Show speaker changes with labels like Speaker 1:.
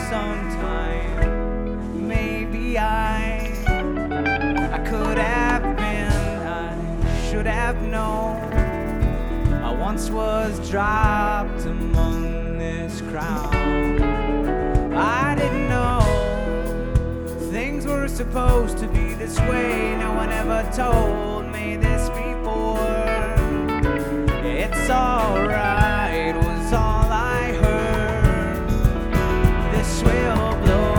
Speaker 1: sometime. Maybe I could have been, I should have known. I once was dropped among this crowd. I didn't know things were supposed to be this way. No one ever told me this before. It's all